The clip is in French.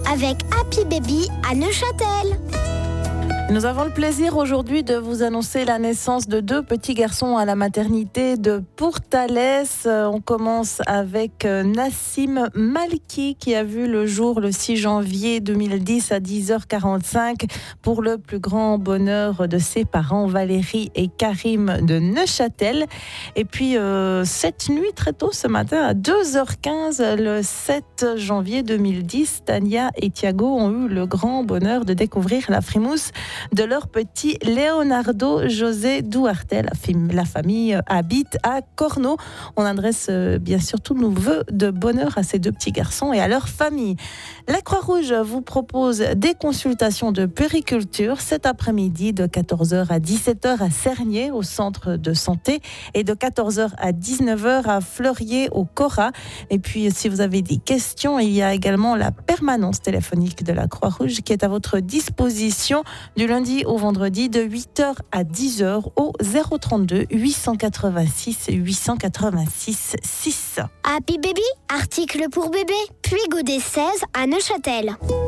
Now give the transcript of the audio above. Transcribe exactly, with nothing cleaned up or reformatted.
avec Happy Baby à Neuchâtel. Nous avons le plaisir aujourd'hui de vous annoncer la naissance de deux petits garçons à la maternité de Pourtalès. On commence avec Nassim Malki qui a vu le jour le six janvier deux mille dix à dix heures quarante-cinq pour le plus grand bonheur de ses parents Valérie et Karim de Neuchâtel. Et puis euh, cette nuit très tôt ce matin à deux heures quinze le sept janvier deux mille dix, Tania et Thiago ont eu le grand bonheur de découvrir la frimousse de leur petit Leonardo José Duarte. La, fam- la famille habite à Cornau. On adresse euh, bien sûr tous nos vœux de bonheur à ces deux petits garçons et à leur famille. La Croix-Rouge vous propose des consultations de puériculture cet après-midi de quatorze heures à dix-sept heures à Cernier au centre de santé et de quatorze heures à dix-neuf heures à Fleurier au Cora. Et puis si vous avez des questions, il y a également la permanence téléphonique de la Croix-Rouge qui est à votre disposition du lundi au vendredi de huit heures à dix heures au zéro trente-deux huit cent quatre-vingt-six huit cent quatre-vingt-six six. Happy Baby, article pour bébé, puis Godet seize à Neuchâtel.